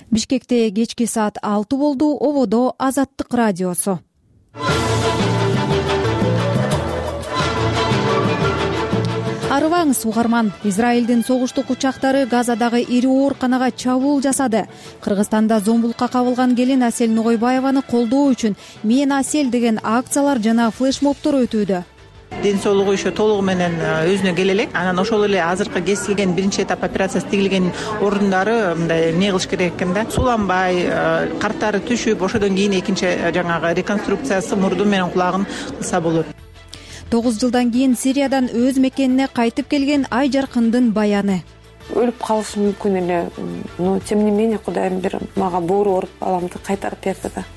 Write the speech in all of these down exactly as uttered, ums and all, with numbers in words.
Бишкекте кечки саат алты болду. Ободо Азаттык радиосу. Арыбаңыз угарман. Израилдин согуштук учактары Газадагы ири ооруканага чабуул жасады. Кыргызстанда зомбулукка кабылган келин Асель Нугойбаеваны колдоо үчүн Мен Асель деген акциялар жана флешмобтор өтүүдө. Ден соолугу еще толугу менен өзүнө келе элек. Анан ошол эле азыркы кесилген биринчи этап операциясы тигилген орундары мындай эмне кылыш керек экен да. Суланбай, карттары түшүп, ошодон кийин экинчи жаңагы реконструкциясы мурду менен кулагын кылса болот. тогуз жылдан кийин Сириядан өз мекенине кайтып келген Ай Жаркындын баяны. Өлүп калышым мүмкүн эле, но тем не менее Кудайым бир мага боору ооруп баламды кайтарып берди да.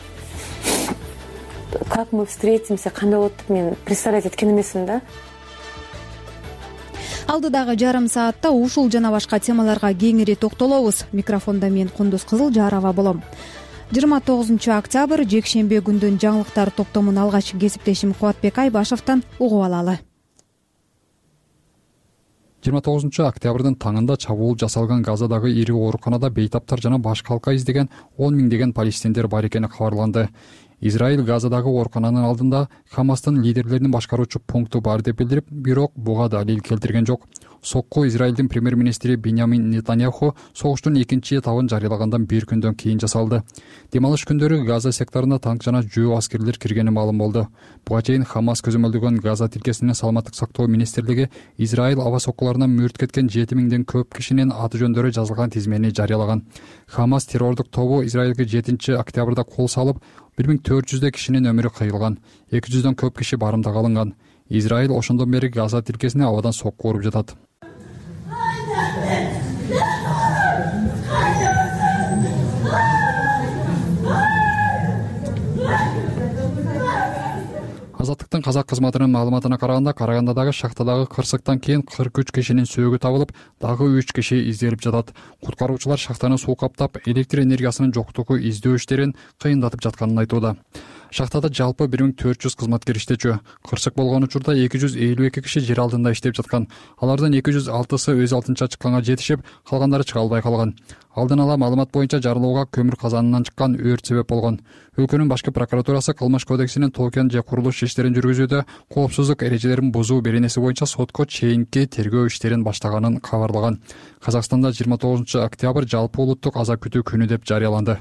Как мы встретимся, кандай болот деп мен представлять эткен эмесмин да. Алдыдагы жарым саатта ушул жана башка темаларга кеңири токтолобуз. Микрофондо мен Кундуз Кызыл Жарова болом. жыйырма тогузунчу октябрь жекшембе күндүн жаңылыктар топтомун алгач кесиптешим Кубатбек Айбашевтан угуп алалы. жыйырма тогузунчу октябрдын таңында чабуул жасалган Газадагы ири ооруканада бейтаптар жана баш калка издеген он миңдеген палестиндер бар экени кабарланды. Израиль Газадагы оорукананын алдында Хамастын лидерлеринин башкаруучу пункту бар деп билдирип, бирок буга далил келтирген жок. Сокку Израилдин премьер-министри Биньямин Нетаньяху согуштун экинчи этабын жарыялагандан бир күндөн кийин жасалды. Демалыш күндөрү Газа секторуна танк жана жөө аскерлер киргени маалым болду. Буга чейин Хамас көзөмөлдөгөн Газа тилкесинин саламаттык сактоо министрлиги Израиль аба соккуларынан мүрт кеткен жети миңден көп кишинин аты жөндөрү жазылган тизмени жарыялаган. Хамас террордук тобу Израилге жетинчи октябрда кол салып, бир миң төрт жүздөй кишинин өмүрү кыйылган, эки жүздөн көп киши барымтага алынган. Израиль ошондон бери Газа тилкесине абадан сокку уруп жатат. Азаттыктын казак кызматынын маалыматына караганда, Карагандадагы шахтадагы кырсыктан кийин кырк үч кишинин сөөгү табылып, дагы үч киши изделип жатат. Куткаруучулар шахтаны суу каптап, электр энергиясынын жоктугу издөө иштерин кыйындатып жатканын айтууда. Шахтада жалпы бир миң төрт жүз кызматкер иштечү. Кырсык болгон учурда эки жүз элүү эки киши жер алдында иштеп жаткан. Алардын эки жүз алтысы өз алтынча чыкканга жетишип, калгандары чыга албай калган. Алдын ала маалымат боюнча жарылууга көмүр казанынан чыккан өрт себеп болгон. Өлкөнүн башкы прокуратурасы кылмыш кодексинин толкуян же курулуш иштерин жүргүзүүдө коопсуздук эрежелерин бузуу беренеси боюнча сотко чейинки тергөө иштерин баштаганын кабарлаган. Казакстанда жыйырма тогузунчу октябрь жалпы улуттук аза күтүү күнү деп жарыяланды.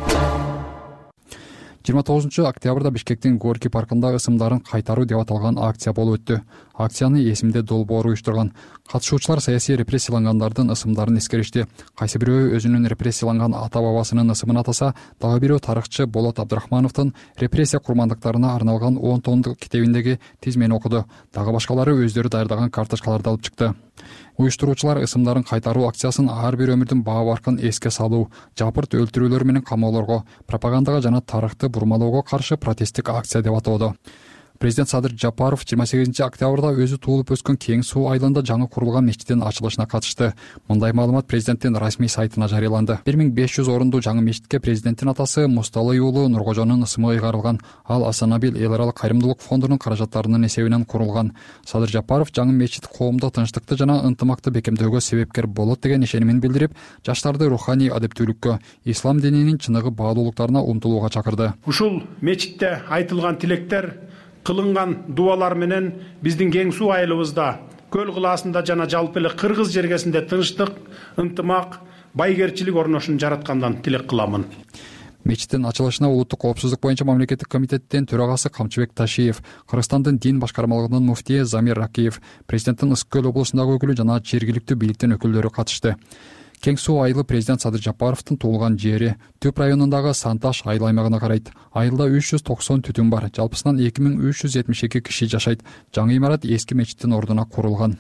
жыйырма тогузунчу октябрда Бишкектин Горький паркында ысымдарын кайтаруу деп аталган акция болуп өттү. Акцияны эсимде долбоор уюштурган. Катышуучулар саясий репрессиялангандардын ысымдарын эскеришти. Кайсы бирөө өзүнүн репрессияланган ата-бабасынын ысымын атаса, дагы бирөө тарыхчы Болот Абдрахмановдун репрессия курмандыктарына арналган он томдук китебиндеги тизмени окуду. Дагы башкалары өздөрү даярдаган карточкаларды алып чыкты. Уюштуруучулар ысымдарын кайтаруу акциясын ар бир өмүрдүн баа баркын эске салуу, жапырт өлтүрүүлөр менен камоолорго, пропагандага жана тарыхты бурмалоого каршы протесттик акция деп атоодо. Президент Садыр Жапаров жыйырма сегизинчи октябрда өзү туулуп өскөн Кең суу айылында жаңы курулган мечиттин ачылышына катышты. Мындай маалымат президенттин расмий сайтына жарыяланды. бир миң беш жүз орунду жаңы мечитке президенттин атасы Мусталый уулу Нуркожонун ысымы ыйгарылган. Ал Асанабил эл аралык кайрымдуулук фондунун каражаттарынын эсебинен курулган. Садыр Жапаров жаңы мечит коомдо тынчтыкты жана ынтымакты бекемдөөгө себепкер болот деген ишенимин билдирип, жаштарды руханий адептүүлүккө, ислам дининин чыныгы баалуулуктарына умтулууга чакырды. Ушул мечитте айтылган тилектер, кылынган дуалар менен биздин Кең суу айылыбызда, көл кылаасында жана жалпы эле Кыргыз жергесинде тынчтык, ынтымак, байгерчилик орношун жараткандан тилек кыламын. Мечиттин ачылышына улуттук коопсуздук боюнча мамлекеттик комитеттин төрагасы Камчыбек Ташиев, Кыргызстандын дин башкармалыгынын муфтии Замир Ракиев, президенттин Ысык көл облусундагы өкүлү жана жергиликтүү бийликтин өкүлдөрү катышты. Кең суу айылы президент Садыр Жапаровдун туулган жери Түп районундагы Санташ айыл аймагына карайт. Айылда үч жүз токсон түтүн бар. Жалпысынан эки миң үч жүз жетимиш эки киши жашайт. Жаңы имарат эски мечиттин ордуна курулган.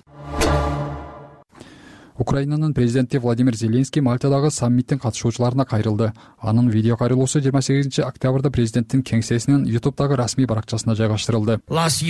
Украинанын президенти Владимир Зеленский Мальтадагы саммиттин катышуучуларына кайрылды. Анын видео кайрылуусу жыйырма сегизинчи октябрда президенттин кеңсесинин ютубтагы расмий баракчасына жайгаштырылды.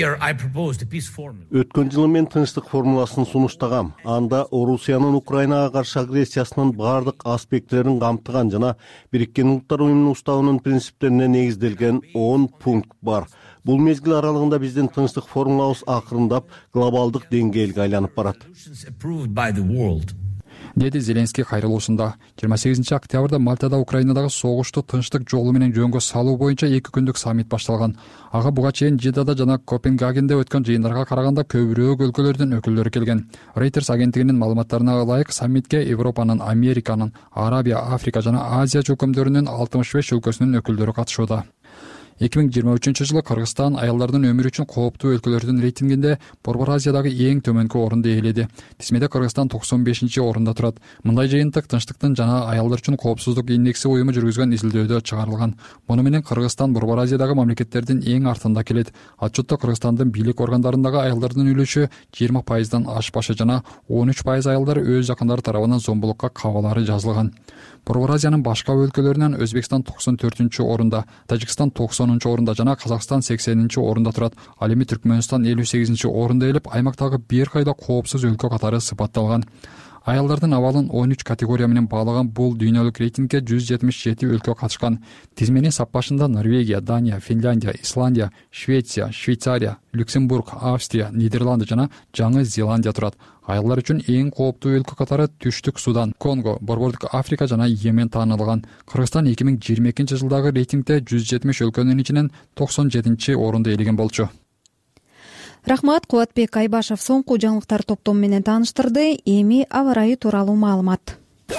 Өткөн жылы мен тынчтык формуласын сунуштагам. Анда Орусиянын Украинага каршы агрессиясынын бардык аспекттерин камтыган жана Бириккен Улуттар уюмунун уставынын принциптерине негизделген он пункт бар. Бул мезгил аралыгында биздин тынчтык формулабыз акырындап глобалдык деңгээлге айланып барат. деди Зеленский кайрылуусунда. жыйырма сегизинчи октябрда Мальтада Украинадагы согушту тынчтык жолу менен жөнгө салуу боюнча эки күндүк саммит башталган. Ага буга чейин Жидада жана Копенгагенде өткөн жыйындарга караганда көбүрөөк өлкөлөрдүн өкүлдөрү келген. Reuters агенттигинин маалыматтарына ылайык саммитке Европанын, Американын, Арабия, Африка жана Азия чөкөмдөрүнүн алтымыш беш өлкөсүнүн өкүлдөрү катышууда. эки миң жыйырма үчүнчү жылы Кыргызстан аялдардын өмүрү үчүн кооптуу өлкөлөрдүн рейтингинде Борбор Азиядагы эң төмөнкү орунду ээледи. Тизмеде Кыргызстан токсон бешинчи орунда турат. Мындай жыйынтык тынчтыктын жана аялдар үчүн коопсуздук индекси уюму жүргүзгөн изилдөөдө чыгарылган. Муну менен Кыргызстан Борбор Азиядагы мамлекеттердин эң артында келет. Отчетто Кыргызстандын бийлик органдарындагы аялдардын үлүшү жыйырма пайыздан ашпашы жана он үч пайыз аялдар өз жакындары тарабынан зомбулукка кабылары жазылган. Борбор Азиянын башка өлкөлөрүнөн Өзбекстан токсон төртүнчү орунда, Тажикстан токсонунчу орунда жана Казакстан сексенинчи орунда турат. Ал эми Түркмөнстан элүү сегизинчи орунда элеп, аймактагы бир кайда коопсуз өлкө катары сыпатталган. Аялдардын абалын он үч категория менен баалаган бул дүйнөлүк рейтингге жүз жетимиш жети өлкө катышкан. Тизменин саппашында Норвегия, Дания, Финляндия, Исландия, Швеция, Швейцария, Люксембург, Австрия, Нидерланды жана Жаңы Зеландия турат. Аялдар үчүн эң кооптуу өлкө катары Түштүк Судан, Конго, Борбордук Африка жана Йемен таанылган. Кыргызстан эки миң жыйырма экинчи жылдагы рейтингде жүз жетимиш өлкөнүн ичинен токсон жетинчи орунду ээлеген болчу. Рахмат, Кубатбек Айбашев соңку жаңылыктар топтому менен тааныштырды. Эми аба ырайы тууралуу маалымат.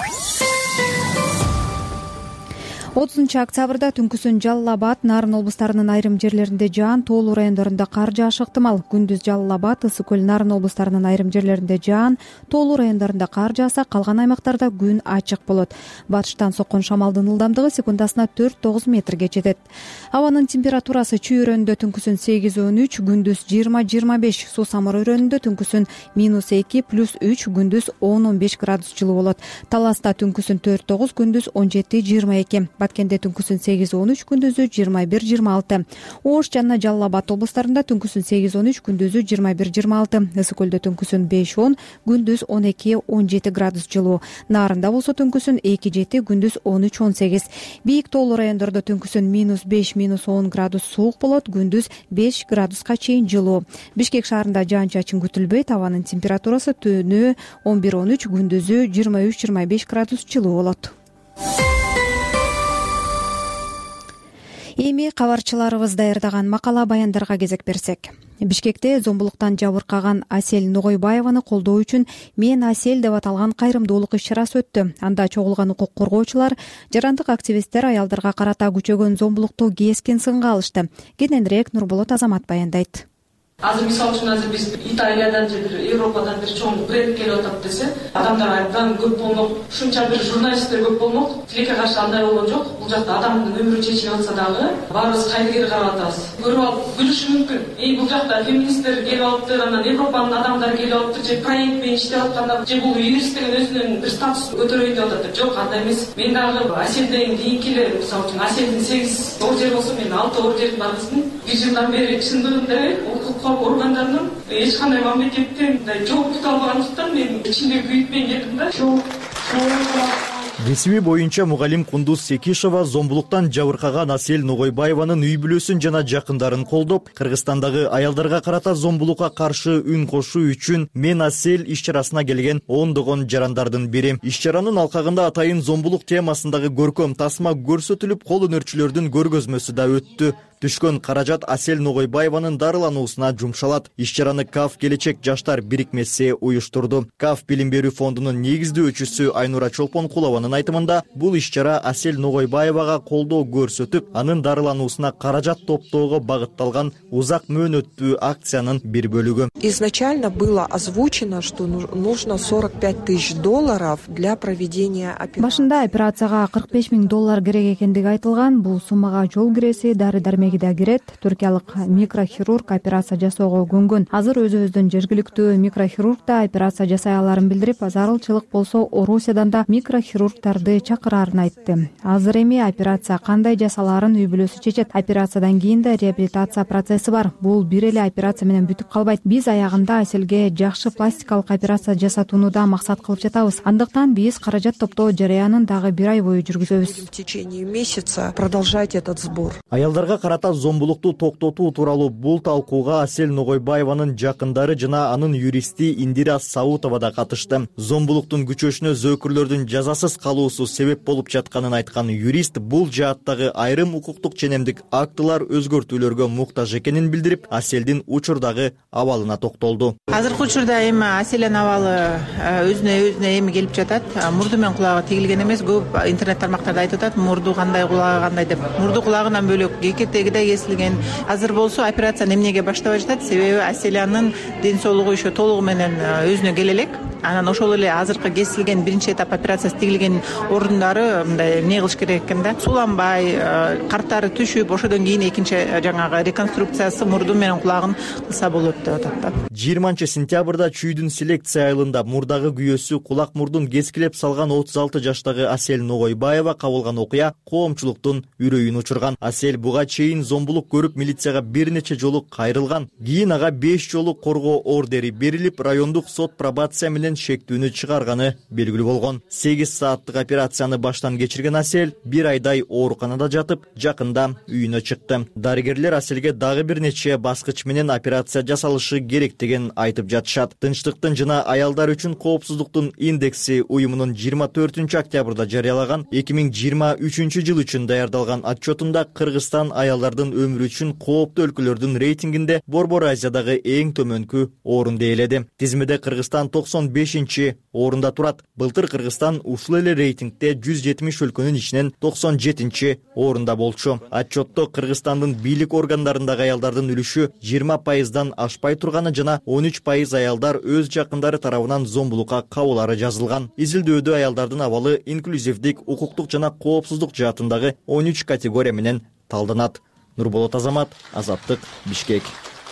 отузунчу октябрда түнкүсүн Жалал Абад, Нарын облустарынын айрым жерлеринде жаан, Тоолуу райондорунда кар жаашы ыктымал. Күндүз Жалал Абад, Ысык көл, Нарын облустарынын айрым жерлеринде жаан, Тоолуу райондорунда кар жааса, калган аймактарда күн ачык болот. Батыштан соккон шамалдын ылдамдыгы секундасына төрт тогуз метрге жетет. Абанын температурасы чүй өрөөнүндө түнкүсүн сегиз он үч, күндүз жыйырма жыйырма беш, Суу Самыр өрөөнүндө түнкүсүн минус эки, плюс үч, күндүз он он беш градус жылуу болот. Таласта түнкүсүн төрт тогуз, күндүз он жети жыйырма эки. Баткенде түнкүсүн сегиз он үч, күндүзү жыйырма бир жыйырма алты. Ош жана Жалал Абад облустарында түнкүсүн сегиз он үч, күндүзү жыйырма бир жыйырма алты. Ысык көлдө түнкүсүн беш он, күндүз он эки он жети градус жылуу. Нарында болсо түнкүсүн эки жети, күндүз он үч он сегиз. Бийик тоолуу райондордо түнкүсүн минус беш минус он градус суук болот, күндүз беш градуска чейин жылуу. Бишкек шаарында жаан-чачын күтүлбөйт. Абанын температурасы түнү он бир он үч, күндүзү жыйырма үч жыйырма беш градус жылуу болот. Эми кабарчыларыбыз даярдаган макала баяндарга кезек берсек. Бишкекте зомбулуктан жабыркаган Асель Ногойбаеваны колдоо үчүн «Мен Асель» деп аталган кайрымдуулук иш-чарасы өттү. Анда чогулган укук коргоочулар, жарандык активисттер аялдарга карата күчөгөн зомбулукту кескен сынга алышты. Кененирээк Нурболот Азамат баяндайт. Азыр мисалы үчүн азыр биз Италиядан же бир Европадан бир чоң бренд келип атат десе, адамдар абдан көп болмок, ушунча бир журналисттер көп болмок. Тилекке каршы андай болгон жок. Бул жакта адамдын өмүрү чечилип атса дагы, баарыбыз кайдыгер карап атабыз. Көрүп алып күлүшү мүмкүн. Эй, бул жакта феминисттер келип алыптыр, анан Европанын адамдары келип алыптыр, же проект менен иштеп атканда, же бул юрист деген өзүнүн бир статусун көтөрөйүн деп атат. Жок, андай эмес. Мен дагы Аселден кийинки эле, мисалы үчүн Аселдин сегиз ордер болсо, мен алты ордердин баргысын бир жылдан бери чындыгында укук органдарынын эч кандай мамлекеттен жооп тута албагандыктан мен ичимде күйүтпөйүн келдим да. Кесиби боюнча мугалим Кундуз Секишова зомбулуктан жабыркаган Асель Ногойбаеванын үй бүлөсүн жана жакындарын колдоп, Кыргызстандагы аялдарга карата зомбулукка каршы үн кошуу үчүн «Мен Асель» иш-чарасына келген ондогон жарандардын бири. Иш-чаранын алкагында атайын зомбулук темасындагы көркөм тасма көрсөтүлүп, кол өнөрчүлөрдүн көргөзмөсү да өттү. Түшкөн каражат Асель Ногойбаеванын дарылануусуна жумшалат. Иш-чараны КАФ Келечек жаштар бирикмеси уюштурду. КАФ билим берүү фондунун негиздөөчүсү Айнура Чолпонкулованын айтымында, бул иш-чара Асель Ногойбаевага колдоо көрсөтүп, анын дарылануусуна каражат топтоого багытталган узак мөөнөттүү акциянын бир бөлүгү. Изначально было озвучено, что нужно сорок пять тысяч долларов для проведения операции. Башында операцияга кырк беш миң доллар керек экендиги айтылган. Бул суммага жол киреси, дары-дармеги да кирет. Түркиялык микрохирург операция жасоого көнгөн. Азыр өзүбүздүн жергиликтүү микрохирург да операция жасай аларын билдирип, зарылчылык болсо Орусиядан да микрохирургтарды чакырарын айтты. Азыр эми операция кандай жасалаарын үй бүлөсү чечет. Операциядан кийин да реабилитация процесси бар. Бул бир эле операция менен бүтүп калбайт. Биз аягында Аселге жакшы пластикалык операция жасатууну да максат кылып жатабыз. Андыктан биз каражат топтоо жарыянын дагы бир ай бою жүргүзөбүз. В течение месяца продолжать этот сбор. Аялдарга карата карата зомбулукту токтотуу тууралуу бул талкууга Асель Ногойбаеванын жакындары жана анын юристи Индира Саутова да катышты. Зомбулуктун күчөшүнө зөөкүрлөрдүн жазасыз калуусу себеп болуп жатканын айткан юрист бул жааттагы айрым укуктук ченемдик актылар өзгөртүүлөргө муктаж экенин билдирип, Аселдин учурдагы абалына токтолду. Азыркы учурда эми Аселдин абалы өзүнө өзүнө эми келип жатат. Мурду менен кулагы тигилген эмес. Көп интернет тармактарда айтып атат, мурду кандай, кулагы кандай деп. Мурду кулагынан бөлөк кекетеги да кесилген. Азыр болсо операцияны эмнеге баштабай жатат? Себеби Аселянын ден соолугу еще толугу менен өзүнө келе элек. Анан ошол эле азыркы кесилген биринчи этап операциясы тигилген орундары мындай эмне кылыш керек экен да? Сууланбай, карттары түшүп, ошодон кийин экинчи жаңагы реконструкциясы мурду менен кулагын кылса болот деп атат да. жыйырманчы сентябрда Чүйдүн селекция айылында мурдагы күйөөсү кулак мурдун кескилеп салган отуз алты жаштагы Асель Ногойбаева кабылган окуя коомчулуктун үрөйүн учурган. Асель буга чейин зомбулук көрүп милицияга бир нече жолу кайрылган. Кийин ага беш жолу коргоо ордери берилип, райондук сот пробация менен шектүүнү чыгарганы белгилүү болгон. сегиз сааттык операцияны баштан кечирген Асель бир айдай ооруканада жатып, жакында үйүнө чыкты. Дарыгерлер Аселге дагы бир нече баскыч менен операция жасалышы керек деген айтып жатышат. Тынчтыктын жана аялдар үчүн коопсуздуктун индекси уюмунун жыйырма төртүнчү октябрда жарыялаган эки миң жыйырма үчүнчү жыл үчүн даярдалган отчетунда Кыргызстан аялдардын өмүрү үчүн кооптуу өлкөлөрдүн рейтингинде Борбор Азиядагы эң төмөнкү орунду ээледи. Тизмеде Кыргызстан токсон бешинчи орунда турат. Былтыр Кыргызстан ушул эле рейтингде жүз жетимиш өлкөнүн ичинен токсон жетинчи орунда болчу. Отчетто Кыргызстандын бийлик органдарындагы аялдардын үлүшү жыйырма пайыздан ашпай турганы жана он үч пайыз аялдар өз жакындары тарабынан зомбулукка кабылары жазылган. Изилдөөдө аялдардын абалы инклюзивдик, укуктук жана коопсуздук жаатындагы он үч категория менен талданат. Нурболот Азамат, Азаттык, Бишкек.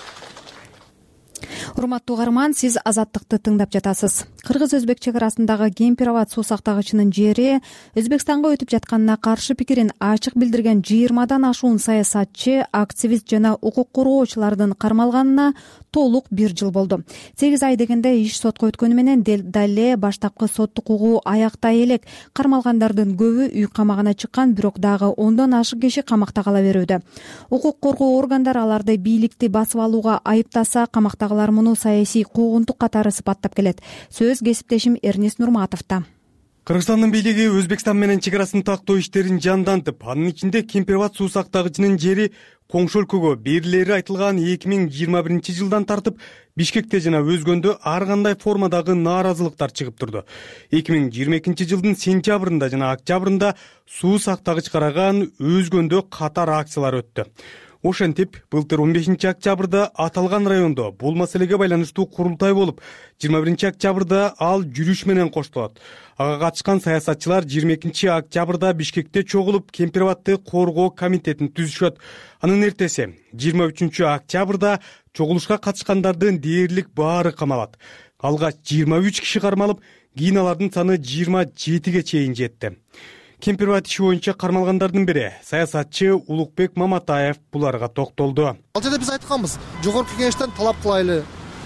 Урматтуу угарман, сиз Азаттыкты тыңдап жатасыз. Кыргыз-өзбек чек арасындагы Кемпир-Абад суу сактагычынын жери Өзбекстанга өтүп жатканына каршы пикирин ачык билдирген жыйырмадан ашуун саясатчы, активист жана укук коргоочулардын кармалганына толук бир жыл болду. сегиз ай дегенде иш сотко өткөнү менен дале баштапкы соттук угуу аяктай элек. Кармалгандардын көбү үй камагына чыккан, бирок дагы ондон ашык киши камакта кала берүүдө. Укук коргоо органдары аларды бийликти басып алууга айыптаса, камактагылар муну саясий куугунтук катары сыпаттап келет. Сөз кесиптешим Эрнест Нурматовдо. Кыргызстандын бийлиги Өзбекстан менен чек арасын тактоо иштерин жандантып, анын ичинде Кемпир-Абад суу сактагычынын жери коңшу өлкөгө берилери айтылган эки миң жыйырма биринчи жылдан тартып Бишкекте жана өзгөндө ар кандай формадагы нааразылыктар чыгып турду. эки миң жыйырма экинчи жылдын сентябрында жана октябрында суу сактагыч караган өзгөндө катар акциялар өттү. Ошентип, былтыр он бешинчи октябрда аталган райондо бул маселеге байланыштуу курултай болуп, жыйырма биринчи октябрда ал жүрүш менен коштолот. Ага катышкан саясатчылар жыйырма экинчи октябрда Бишкекте чогулуп, Кемпир-Абадты коргоо комитетин түзүшөт. Анын эртеси жыйырма үчүнчү октябрда чогулушка катышкандардын дээрлик баары камалат. Алгач жыйырма үч киши кармалып, кийин алардын саны жыйырма жетиге чейин жетти. Кемпир-Абад иши боюнча кармалгандардын бири саясатчы Улукбек Маматаев буларга токтолду. Ал жерде биз айтканбыз, жогорку кеңештен талап кылайлы,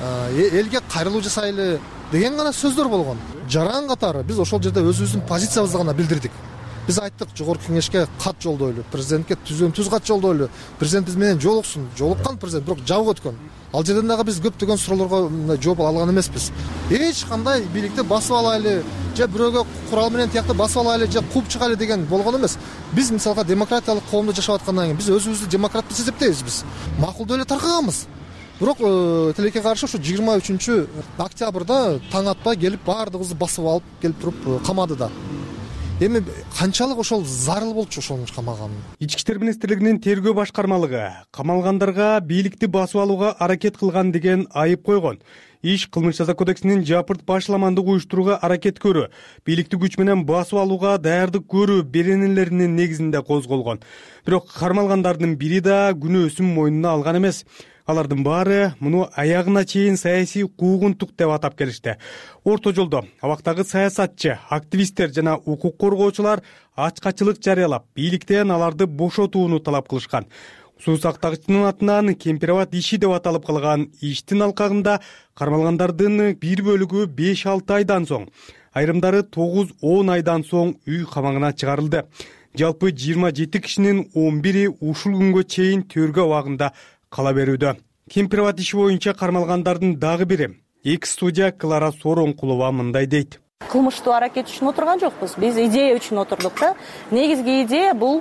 элге кайрылуу жасайлы деген гана сөздөр болгон. Жаран катары биз ошол жерде өзүбүздүн позициябызды гана билдирдик. Биз айттык, жогорку кеңешке кат жолдойлу, президентке түзөн түз кат жолдойлу, президент биз менен жолуксун. Жолуккан президент, бирок жабык өткөн. Ал жерден дагы биз көптөгөн суроолорго жооп алган эмеспиз. Эч кандай бийликти басып алайлы, же бирөөгө курал менен тиякты басып алайлы, же кууп чыгайлы деген болгон эмес. Биз мисалга демократиялык коомдо жашап аткандан кийин биз өзүбүздү демократ деп эсептейбиз биз. Макулдуу эле таркаганбыз. Бирок тилекке каршы ушу жыйырма үчүнчү октябрда таң атпай келип баардыгыбызды басып алып келип туруп камады да. Эми канчалык ошол зарыл болчу ошону камаган. Ички иштер министрлигинин тергөө башкармалыгы камалгандарга бийликти басып алууга аракет кылган деген айып койгон. Иш кылмыш жаза кодексинин жапырт башламандык уюштурууга аракет көрүү, бийликти күч менен басып алууга даярдык көрүү беренелеринин негизинде козголгон. Бирок кармалгандардын бири да күнөөсүн мойнуна алган эмес. Алардын баары муну аягына чейин саясий куугунтук деп атап келишти. Орто жолдо абактагы саясатчы, активисттер жана укук коргоочулар ачкачылык жарыялап, бийликтен аларды бошотууну талап кылышкан. Суу сактагычынын атынан Кемпир-Абад иши деп аталып калган иштин алкагында кармалгандардын бир бөлүгү беш алты айдан соң, айрымдары тогуз он айдан соң үй камагына чыгарылды. Жалпы жыйырма жети кишинин он бири ушул күнгө чейин төргө абагында кала берүүдө. Кемпирабад иши боюнча кармалгандардын дагы бири экс студия Клара Сооронкулова мындай дейт. Кылмыштуу аракет үчүн отурган жокпуз. Биз идея үчүн отурдук да. Негизги идея бул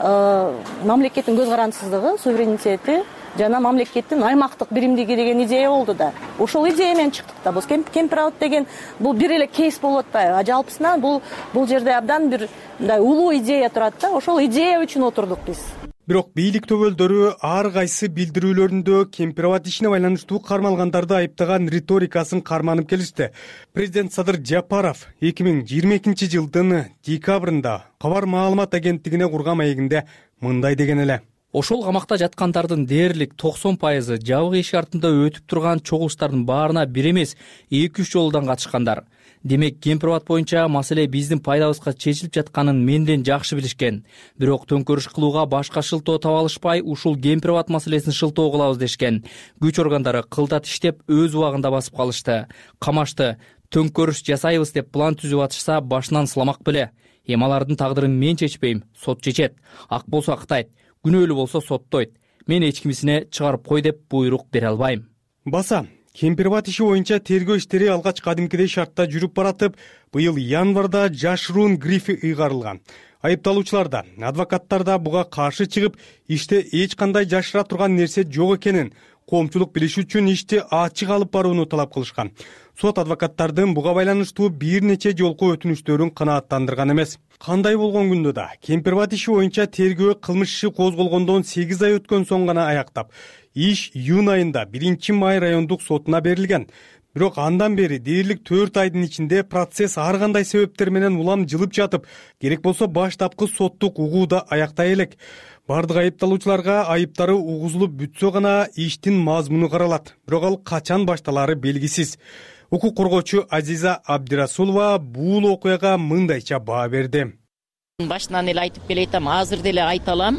мамлекеттин көз карандысыздыгы, суверенитети жана мамлекеттин аймактык биримдиги деген идея болду да. Ошол идея менен чыктык да. Бул Кемпирабад деген бул бир эле кейс болуп атпайбы? А жалпысынан бул бул жерде абдан бир мындай улуу идея турат да. Ошол идея үчүн отурдук биз. Бирок бийлик төбөлдөрү ар кайсы билдирүүлөрүндө Кемпирабад ишине байланыштуу кармалгандарды айыптаган риторикасын карманып келишти. Президент Садыр Жапаров эки миң жыйырма экинчи жылдын декабрында Кабар маалымат агенттигине курган маегинде мындай деген эле. Ошол камакта жаткандардын дээрлик токсон пайызы жабык эшик артында өтүп турган чогулуштардын баарына бир эмес эки үч жолдон катышкандар. Демек, Кемпирабад боюнча маселе биздин пайдабызга чечилип жатканын менден жакшы билишкен. Бирок төңкөрүш кылууга башка шылтоо таба алышпай, ушул Кемпирабад маселесин шылтоо кылабыз дешкен. Күч органдары кылдат иштеп, өз убагында басып калышты. Камашты, төңкөрүш жасайбыз деп план түзүп атышса, башынан сыламак беле. Эми алардын тагдырын мен чечпейм, сот чечет. Ак болсо актайт, күнөөлүү болсо соттойт. Мен эч кимисине чыгарып кой деп буйрук бере албайм. Баса, Кемпирабад иши боюнча тергөө иштери алгач кадимкидей шартта жүрүп баратып, быйыл январда жашыруун грифи ыйгарылган. Айыпталуучулар да, адвокаттар да буга каршы чыгып, иште эч кандай жашыра турган нерсе жок экенин, коомчулук билиши үчүн ишти ачык алып барууну талап кылышкан. Сот адвокаттардын буга байланыштуу бир нече жолку өтүнүштөрүн канааттандырган эмес. Кандай болгон күндө да Кемпирабад иши боюнча тергөө кылмыш иши козголгондон сегиз ай өткөн соң гана аяктап, иш июнь айында биринчи май райондук сотуна берилген. Бирок андан бери дээрлик төрт айдын ичинде процесс ар кандай себептер менен улам жылып жатып, керек болсо баштапкы соттук угууда аяктай элек. Бардык айыпталуучуларга айыптары угузулуп бүтсө гана иштин мазмуну каралат. Бирок ал качан башталары белгисиз. Укук коргоочу Азиза Абдирасулова бул окуяга мындайча баа берди. Башынан эле айтып келейтам, азыр деле айта алам.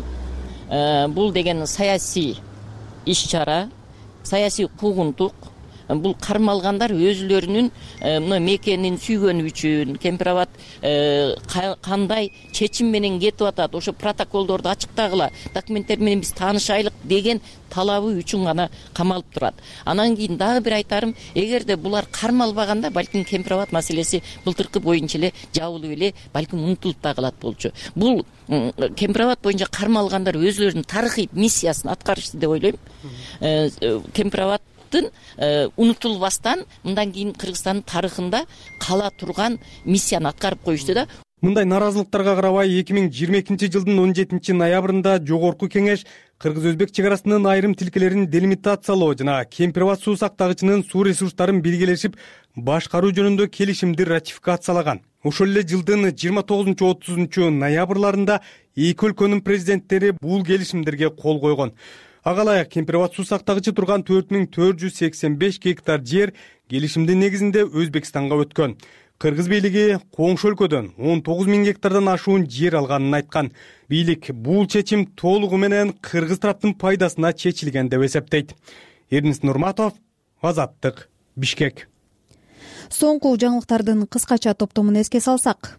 Бул деген саясий иш-чара, саясий куугунтук. Бул кармалгандар өзүлөрүнүн мына мекенин сүйгөнү үчүн, Кемпирабад кандай чечим менен кетип атат, ошо протоколдорду ачыктагыла, документтер менен биз таанышайлык деген талабы үчүн гана камалып турат. Анан кийин дагы бир айтарым, эгерде булар кармалбаганда, балким Кемпирабад маселеси былтыркы боюнча эле жабылып эле, балким унутулуп да калат болчу. Бул Кемпирабад боюнча кармалгандар өзүлөрүнүн тарыхый миссиясын аткарышты деп ойлойм. Кемпирабад унутулбастан мындан кийин Кыргызстандын тарыхында кала турган миссияны аткарып коюшту да. Мындай наразылыктарга карабай эки миң жыйырма экинчи жылдын он жетинчи ноябрында Жогорку кеңеш Кыргыз-Өзбек чек арасынын айрым тилкелерин делимитациялоо жана Кемпирабад суу сактагычынын суу ресурстарын биргелешип башкаруу жөнүндө келишимди ратификациялаган. Ошол эле жылдын жыйырма тогузунчу отузунчу ноябрларында эки өлкөнүн президенттери бул келишимдерге кол койгон. Ага ылайык Кемпирабад суу сактагычы турган төрт миң төрт жүз сексен беш гектар жер келишимдин негизинде Өзбекстанга өткөн. Кыргыз бийлиги коңшу өлкөдөн он тогуз миң гектардан ашуун жер алганын айткан. Бийлик бул чечим толугу менен кыргыз тараптын пайдасына чечилген деп эсептейт. Эрнис Нурматов, Азаттык, Бишкек. Соңку жаңылыктардын кыскача топтомун эске салсак.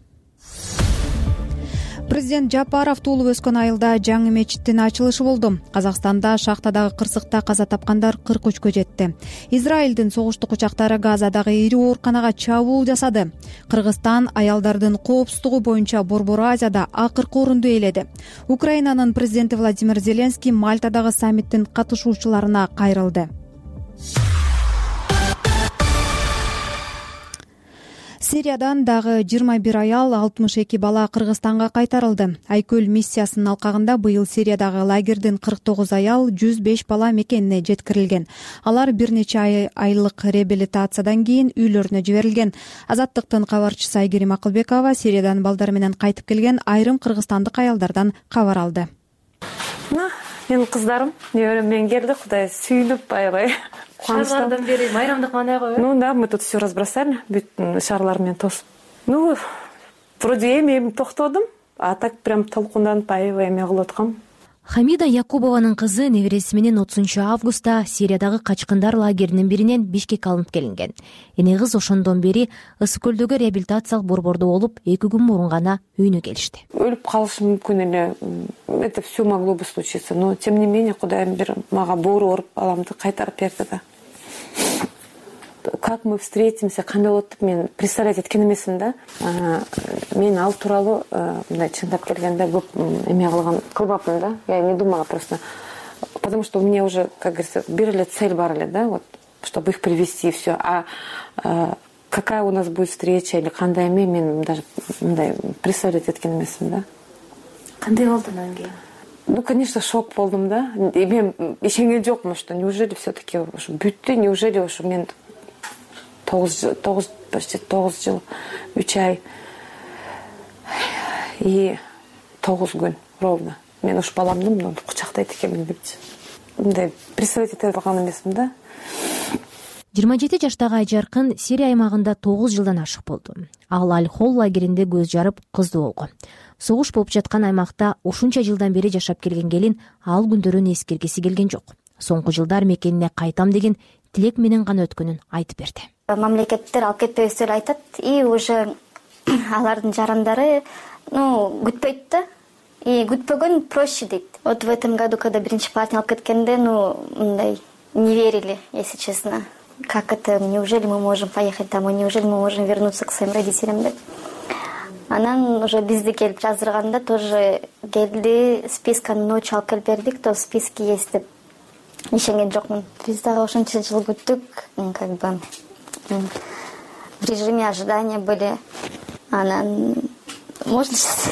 Президент Жапаров туулуп өскөн айылда жаңы мечиттин ачылышы болду. Казакстанда шахтадагы кырсыкта каза тапкандар кырк үчкө жетти. Израилдин согуштук учактары Газадагы ири ооруканага чабуул жасады. Кыргызстан аялдардын коопсуздугу боюнча Борбор Азияда акыркы орунду ээледи. Украинанын президенти Владимир Зеленский Мальтадагы саммиттин катышуучуларына кайрылды. Сириядан дагы жыйырма бир аял, алтымыш эки бала Кыргызстанга кайтарылды. Айкөл миссиясынын алкагында быйыл Сириядагы лагердин кырк тогуз аял, жүз беш бала мекенине жеткирилген. Алар бир нече ай айлык реабилитациядан кийин үйлөрүнө жиберилген. Азаттыктын кабарчысы Айгерим Акылбекова Сириядан балдар менен кайтып келген айрым кыргызстандык аялдардан кабар алды. Менин кыздарым, неберем менен келди, Кудай сүйүнүп аябай. Шарлардан бери майрамдык маанай коебу? Ну да, мы тут все разбросали, бүт шарлар менен тосуп. Ну, вроде эми эми токтодум, а так прям толкунданып аябай эме кылып аткам. Хамида Якубованын кызы небереси менен отузунчу августта Сириядагы качкындар лагеринин биринен Бишкекке алынып келинген. Эне кыз ошондон бери Ысык көлдөгү реабилитациялык борбордо болуп, эки күн мурун гана үйүнө келишти. Өлүп калышы мүмкүн эле. Это все могло бы случиться, но тем не менее Кудайым бир мага боору ооруп баламды кайтарып берди да. Как мы встретимся, кандай болот деп мен представлять эткен эмесмин да. Мен ал тууралуу мындай чындап келгенде көп эме кылган кылбапмын да. Я не думала просто, потому что у меня уже, как говорится, бир эле цель бар эле да, вот, чтобы их привести и все. А, а какая у нас будет встреча или кандай эме мен даже мындай представлять эткен эмесмин да. Кандай болду анан кийин? Ну, конечно, шок болдум да. И мен ишенген жокмун, что неужели все-таки ушу бүттү, неужели ушу мен тогуз жыл, тогуз, почти тогуз жыл, үч ай и тогуз күн ровно. Мен ушу баламды мындай кучактайт экенмин депчи. Мындай представить эте алган эмесмин да. жыйырма жети жаштагы Айжаркын Сирия аймагында тогуз жылдан ашык болду. Ал Аль-Хол лагеринде көз жарып кызды болгон. Согуш болуп жаткан аймакта ушунча жылдан бери жашап келген келин ал күндөрүн эскергиси келген жок. Соңку жылдар мекенине кайтам деген тилек менен гана өткөнүн айтып берди. Мамлекеттер алып кетпебизди айтат, и уже алардын жарандары, ну, күтпөйт да. И күтпөгөн проще дейт. Вот в этом году, когда биринчи партия алып кеткенде, ну, мындай не верили, если честно. Как это, неужели мы можем поехать домой, неужели мы можем вернуться к своим родителям, да? Анан уже бизди келип жаздырганда тоже келди, списканы ночью алып келип берди, кто в списке есть деп. Ишенген жокмун. Биз дагы ошончо жыл күттүк, как бы в режиме ожидания были. Анан можно сейчас.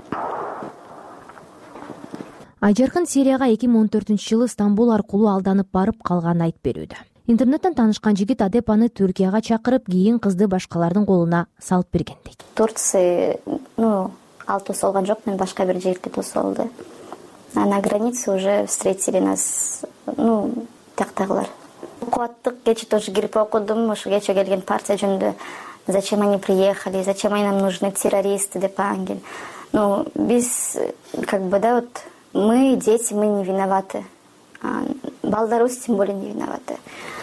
Айжаркын Сирияга эки миң он төртүнчү жылы Стамбул аркылуу алданып барып калганын айтып берүүдө. Интернеттен таанышкан жигит Адеп аны Түркияга чакырып, кийин кызды башкалардын колуна салып берген дейт. Турция, ну, ал тосолгон жок, мен башка бир жерде тосолду. А на границе уже встретили нас, ну, тактагылар. Окуаттык, кече тоже кирип окудум, ошо кече келген партия жөнүндө. Зачем они приехали, зачем они нам нужны, террористы деп ангел. Ну, биз, как бы, да, вот, мы, дети, мы не виноваты. Балдарус тем более не виноваты.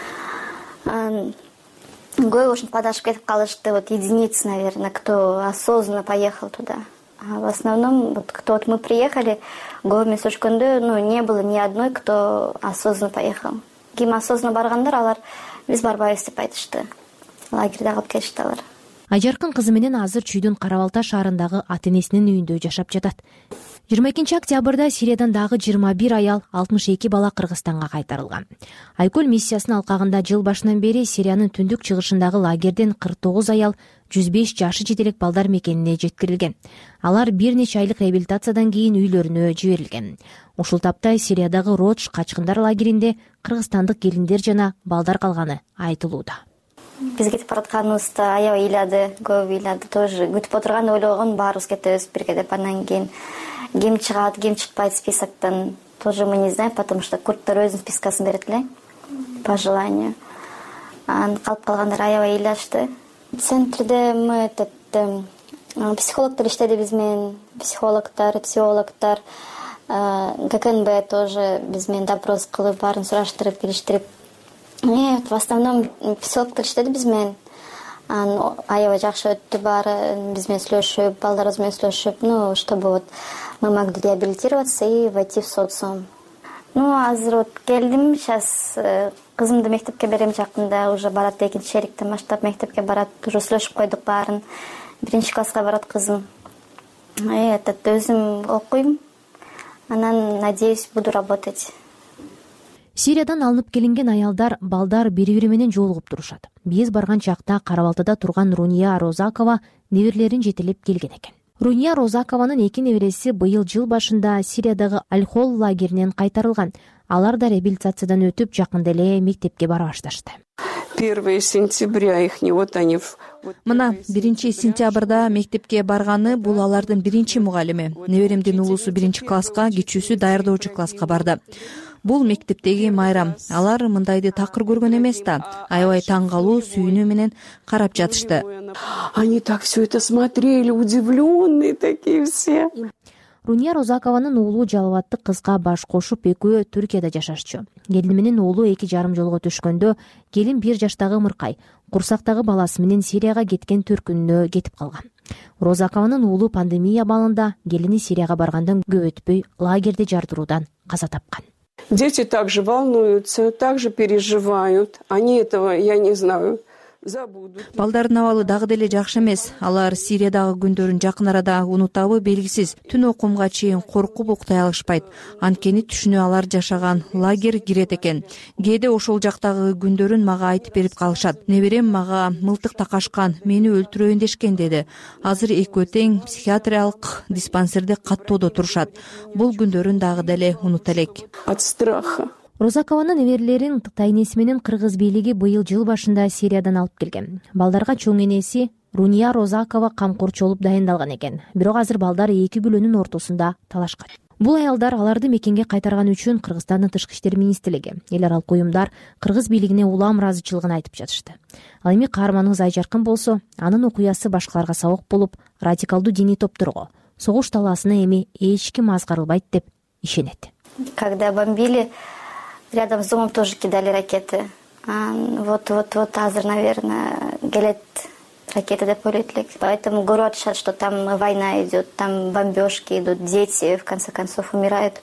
Гой очень подашь кетип калышты, вот единицы, наверное, кто осознанно поехал туда. А в основном, вот кто вот мы приехали, Гой Месочкунды, ну, не было ни одной, кто осознанно поехал. Ким осознанно баргандар, алар биз барбайбыз деп айтышты. Лагерде калып кетишти алар. Айжаркын кызы менен азыр Чүйдүн Карабалта шаарындагы ата-энесинин үйүндө жашап жатат. жыйырма экинчи октябрда Сириядан дагы жыйырма бир аял, алтымыш эки бала Кыргызстанга кайтарылган. Айкөл миссиясынын алкагында жыл башынан бери Сириянын түндүк чыгышындагы лагерден кырк тогуз аял, жүз беш жашы жетелек балдар мекенине жеткирилген. Алар бир нече айлык реабилитациядан кийин үйлөрүнө жиберилген. Ушул тапта Сириядагы Родж качкындар лагеринде кыргызстандык келиндер жана балдар калганы айтылууда. Биз кетип баратканыбызда аябай ыйлады, көп ыйлады, тоже күтүп отурган ойлогон баарыбыз кетебиз бирге деп. Анан кийин ким чыгат, ким чыкпайт списоктон, тоже мы не знаем, потому что курттар өзүнүн спискасын берет эле по желанию. Анан калып калгандар аябай ыйлашты. Центрде мы этот психологдор иштеди биз менен, психологдор, психологдор, ГКНБ тоже биз менен допрос кылып, баарын сураштырып, келиштирип. И в основном психологдор иштеди биз менен. Аябай жакшы өттү баары, биз менен сүйлөшүп, балдарыбыз менен сүйлөшүп, ну, чтобы вот мы могли реабилитироваться и войти в социум. Ну, азыр вот келдим, сейчас кызымды мектепке берем жакында, уже барат, экинчи шериктен баштап мектепке барат, уже сүйлөшүп койдук баарын. Биринчи класска барат кызым. И этот өзүм окуйм. Анан, надеюсь, буду работать. Сириядан алынып келинген аялдар, балдар бири-бири менен жолугуп турушат. Биз барган чакта Карабалтада турган Руния Розакова неберелерин жетелеп келген экен. Руния Розакованын эки небереси быйыл жыл башында Сириядагы Аль-Хол лагеринен кайтарылган. Алар да реабилитациядан өтүп, жакында эле мектепке бара башташты. первого сентября их не вот они. Мына биринчи сентябрда мектепке барганы бул алардын биринчи мугалими. Неберемдин улусу биринчи класска, кичүүсү даярдоочу класска барды. Бул мектептеги майрам. Алар мындайды такыр көргөн эмес да. Аябай таң калуу, сүйүнүү менен карап жатышты. Они так все это смотрели, удивленные такие все. Руния Розакованын уулу жалбаттык кызга баш кошуп экөө Түркияда жашашчу. Келини менен уулу эки жарым жолго түшкөндө келин бир жаштагы ымыркай курсактагы баласы менен Сирияга кеткен төрт күнүнө кетип калган. Розакованын уулу пандемия абалында келини Сирияга баргандан көп өтпөй лагерде жардыруудан каза тапкан. Дети также волнуются, также переживают. Они этого, я не знаю, забудут. Балдардын абалы дагы деле жакшы эмес. Алар Сириядагы күндөрүн жакын арада унутабы белгисиз. Түн окумга чейин коркуп уктай алышпайт. Анткени түшүнө алар жашаган лагерь кирет экен. Кээде ошол жактагы күндөрүн мага айтып берип калышат. Неберем мага мылтык такашкан, мени өлтүрөйүн дешкен деди. Азыр экөө тең психиатриялык диспансерде каттоодо турушат. Бул күндөрүн дагы деле унута элек. От страха. Розакованын неберелерин тайнеси менен кыргыз бийлиги быйыл жыл башында Сириядан алып келген. Балдарга чоң энеси Руния Розакова камкорчу болуп дайындалган экен. Бирок азыр балдар эки күлөнүн ортосунда талашкан. Бул аялдар аларды мекенге кайтарган үчүн Кыргызстандын тышкы иштер министрлиги, эл аралык уюмдар кыргыз бийлигине улам ыраазычылыгын айтып жатышты. Ал эми каарманыбыз Айжаркын болсо, анын окуясы башкаларга сабак болуп, радикалдуу диний топторго согуш талаасына эми эч ким азгарылбайт деп ишенет. Когда бомбили, рядом с домом тоже кидали ракеты. Вот-вот-вот азыр, наверное, келет ракеты деп ойлойт элек. Поэтому говорю, что там война идет, там бомбежки идут, дети в конце концов умирают.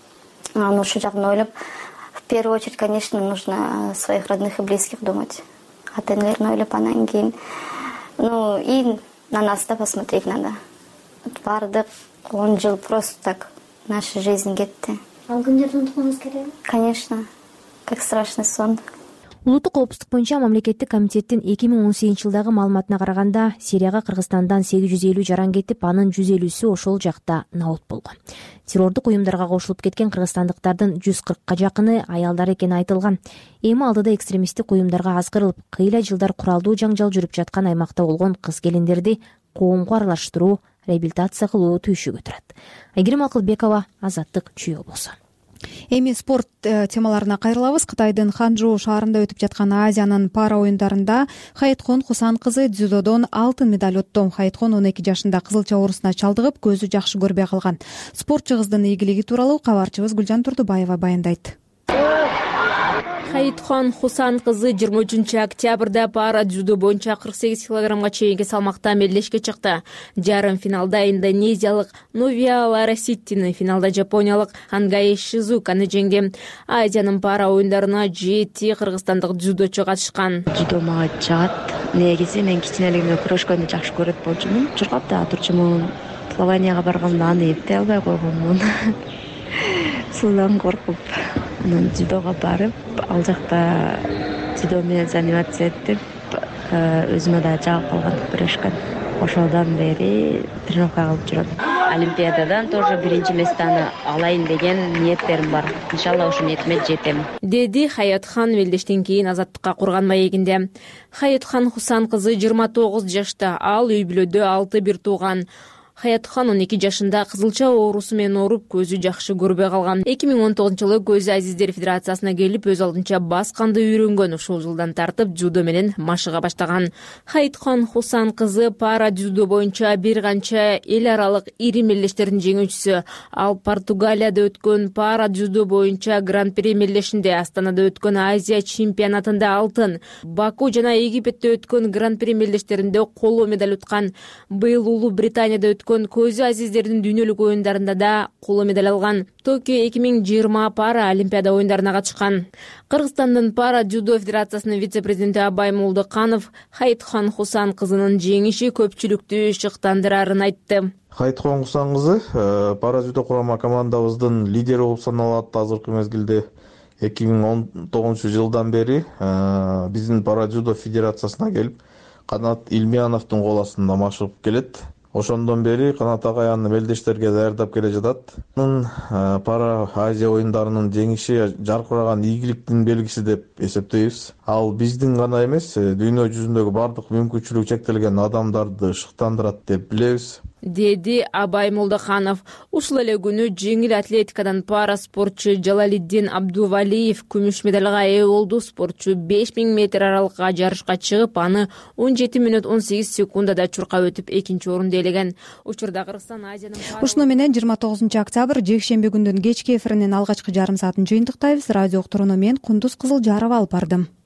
Ну, ушул жагын ойлоп, в первую очередь, конечно, нужно о своих родных и близких думать. Ата энелерин ойлоп, анан кийин, ну, и на нас да посмотреть надо. Бардык он жыл просто так наша жизнь кетти. Ал күндөрдү унутпоңуз керекби? Конечно, как страшный сон. Улуттук коопсуздук боюнча мамлекеттик комитеттин эки миң он сегизинчи жылдагы маалыматына караганда, Сирияга Кыргызстандан сегиз жүз элүү жаран кетип, анын жүз элүүсү ошол жакта набут болгон. Террордук уюмдарга кошулуп кеткен кыргызстандыктардын жүз кыркка жакыны аялдар экени айтылган. Эми алдыда экстремисттик уюмдарга азгырылып, кыйла жылдар куралдуу жаңжал жүрүп жаткан аймакта болгон кыз-келиндерди коомго аралаштыруу, реабилитация кылуу түйшүгө турат. Айгерим Акылбекова, Азаттык, Чүй облусу. Эми спорт темаларына кайрылабыз. Кытайдын Ханчжоу шаарында өтүп жаткан Азиянын пара оюндарында Хаитхон Хусан кызы дзюдодон алтын медаль утту. Хаитхон он эки жашында кызылча оорусуна чалдыгып, көзү жакшы көрбөй калган. Спортчу кыздын ийгилиги тууралуу кабарчыбыз Гүлжан Турдубаева баяндайт. Хаитхон Хусан кызы жыйырма үчүнчү октябрда пара дзюдо боюнча кырк сегиз килограммга чейинки салмакта мелдешке чыкты. Жарым финалда индонезиялык Новия Лараситтини, финалда жапониялык Хангай Шизуканы жеңди. Азиянын пара оюндарына жети кыргызстандык дзюдочу катышкан. Дзюдо мага жагат. Негизи мен кичинелигимден күрөшкөндү жакшы көрөт болчумун. Чуркап да турчумун. Плаванияга барганда аны эптей албай койгонмун. Суудан коркуп, анан дзюдого барып, ал жакта дзюдо менен заниматься этип, өзүмө да жагып калган күрөшкөн. Ошодон бери тренировка кылып жүрөм. Олимпиададан тоже биринчи местаны алайын деген ниеттерим бар. Иншалла ошол ниетиме жетем. Деди Хаятхан мелдештен кийин Азаттыкка курган маегинде. Хаятхан Хусан кызы жыйырма тогуз жашта, ал үй бүлөдө алты бир тууган. Хаятхан он эки жашында кызылча оорусу менен ооруп, көзү жакшы көрбөй калган. эки миң он тогузунчу жылы Көз Азиздер Федерациясына келип, өз алдынча бас канды үйрөнгөн. Ушул жылдан тартып дзюдо менен машыга баштаган. Хаитхон Хусан кызы пара дзюдо боюнча бир канча эл аралык ири мелдештердин жеңүүчүсү. Ал Португалияда өткөн пара дзюдо боюнча Гран-при мелдешинде, Астанада өткөн Азия чемпионатында алтын, Баку жана Египетте өткөн Гран-при мелдештеринде коло медаль уткан. Быйыл Улуу Британияда өткөн Көзү Азиздердин дүйнөлүк оюндарында да коло медаль алган. Токио эки миң жыйырма пара Олимпиада оюндарына катышкан. Кыргызстандын пара дзюдо федерациясынын вице-президенти Абай Молдоканов Хаитхон Хусан кызынын жеңиши көпчүлүктү шыктандырарын айтты. Хаитхон Хусан кызы пара дзюдо курама командабыздын лидери болуп саналат. Азыркы мезгилде эки миң он тогузунчу жылдан бери биздин пара дзюдо федерациясына келип, Канат Илмияновдун кол астында машыгып келет. Ошондон бери Канат агай аны мелдештерге даярдап келе жатат. Анын пара Азия оюндарынын жеңиши жаркыраган ийгиликтин белгиси деп эсептейбиз. Ал биздин гана эмес, дүйнө жүзүндөгү бардык мүмкүнчүлүгү чектелген адамдарды шыктандырат деп билебиз. деди Абай Молдоханов. Ушул эле күнү жеңил атлетикадан пара спортчу Жалалиддин Абдувалиев күмүш медалга ээ болду. Спортчу беш миң метр аралыкка жарышка чыгып, аны он жети мүнөт он сегиз секундада чуркап өтүп экинчи орунду ээлеген. Учурда Кыргызстан Азиянын ушуну менен жыйырма тогузунчу октябрь жекшемби күндүн кечки эфиринин алгачкы жарым саатын жыйынтыктайбыз. Радио уктурууну мен Кундуз Кызылжарова алып бардым.